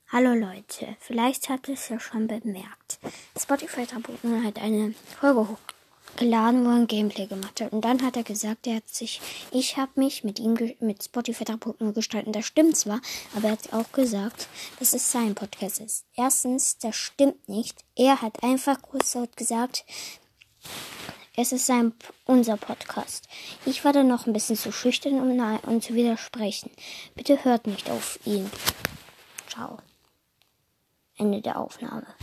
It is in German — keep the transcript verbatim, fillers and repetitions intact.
Hallo Leute, vielleicht habt ihr es ja schon bemerkt. Spotify Trabutten hat eine Folge hochgeladen, wo er ein Gameplay gemacht hat. Und dann hat er gesagt, er hat sich, ich habe mich mit ihm, mit Spotify Trabutten gestalten. Das stimmt zwar, aber er hat auch gesagt, dass es sein Podcast ist. Erstens, das stimmt nicht. Er hat einfach kurz laut gesagt, es ist sein, unser Podcast. Ich war dann noch ein bisschen zu schüchtern, um, um zu widersprechen. Bitte hört nicht auf ihn. Ciao. Ende der Aufnahme.